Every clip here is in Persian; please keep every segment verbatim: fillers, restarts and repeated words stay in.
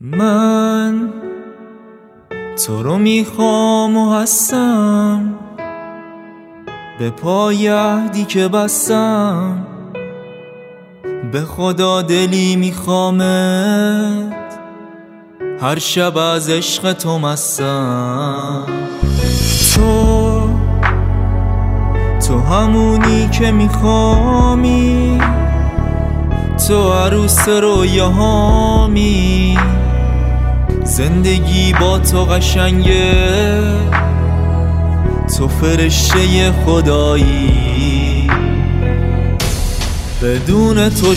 من تو رو میخوام و هستم به پای عهدی که بستم، به خدا دلی میخوامت هر شب از عشق تو مستم. تو تو همونی که میخوامی، تو عروس رویاهامی، زندگی با تو قشنگه، تو فرشته خدایی. بدون تو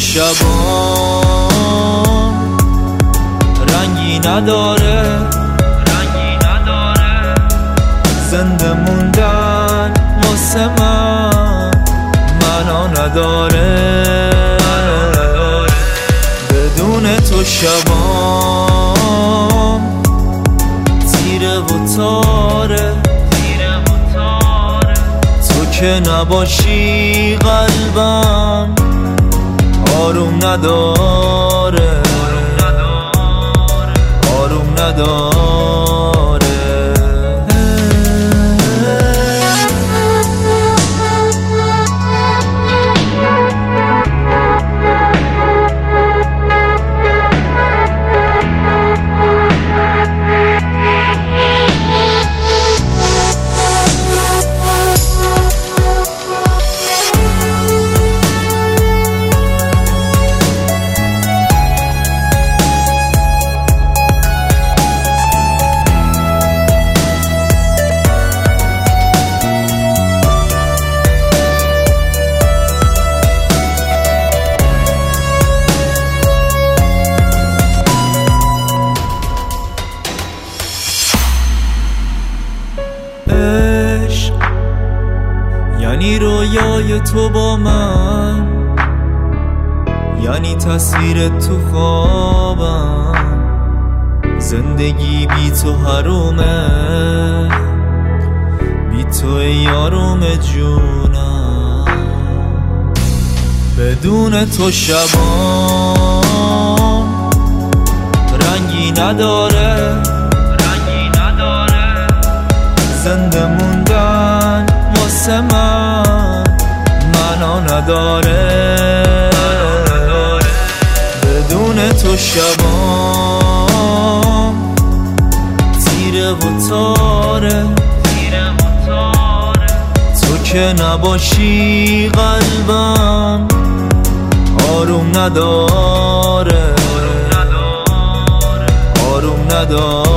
شبام رنگی نداره، رنگی نداره. زنده موندن واسه من معنا نداره. بدون تو شبام تیره و تاره، تو که نباشی قلبم آروم نداره، آروم نداره. عشق یعنی رویای تو با من، یعنی تصویر تو خوابم. زندگی بی تو حرومه، بی تو ای آروم جونم. بدون تو شبام رنگی نداره، زنده موندن واسه من معنا نداره. بدون تو شبام تیره و تاره، تو که نباشی قلبم آروم نداره، آروم نداره.